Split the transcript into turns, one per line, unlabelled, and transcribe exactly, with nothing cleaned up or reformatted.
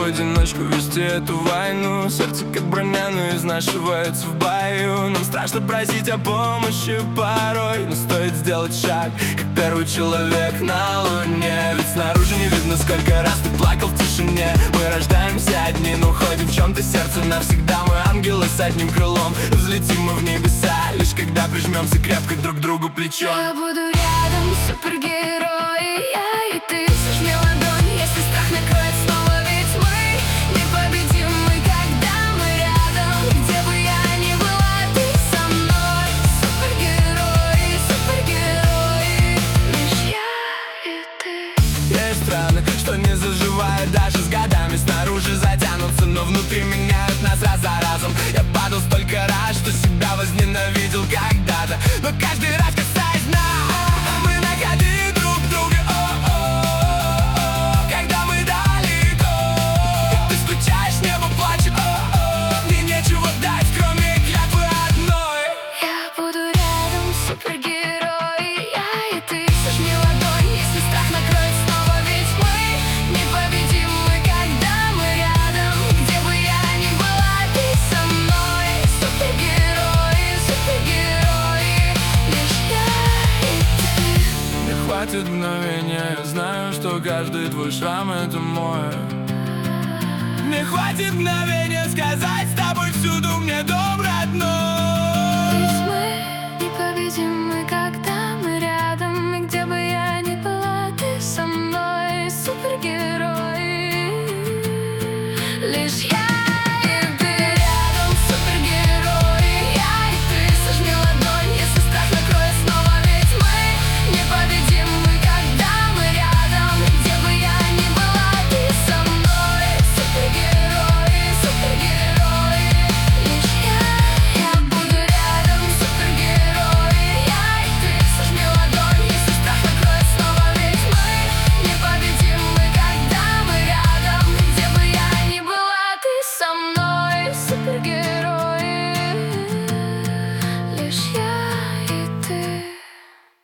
в одиночку вести эту войну. Сердце как броня, но изнашивается в бою. Нам страшно просить о помощи порой, но стоит сделать шаг, как первый человек на луне. Ведь снаружи не видно, сколько раз ты плакал в тишине. Мы рождаемся одни, но уходим в чем-то сердце навсегда. Мы ангелы с одним крылом, взлетим мы в небеса, лишь когда прижмемся крепко друг к другу плечом.
Я буду рядом, супергерои, я и ты. Сожми ладонь, если страх накроет снова, ведь мы непобедимы, когда мы рядом. Где бы я ни была, ты со мной. Супергерои, супергерои, лишь я и ты.
Есть страны, что не заживают даже с годами. Снаружи затянутся, но внутри меняют нас раз за разом. Я падал столько раз, что себя возненавидел когда-то, но каждый раз касаясь дна, мы находили друг друга. О-о-о-о, когда мы далеко, ты стучаешь, небо плачет. О-о, мне нечего дать, кроме клятвы одной.
Я буду рядом, супергерои, я и ты. Сожми ладонь, если страх накроет снова, ведь мы непобедимы, когда мы рядом. Где бы я ни была, ты со мной. Супергерои, супергерои, лишь я и ты.
Мне хватит мгновения, я знаю, что каждый твой шрам — это мой. Мне хватит мгновения сказать с тобой всюду мне дом родной.
Ведь мы непобедимы, когда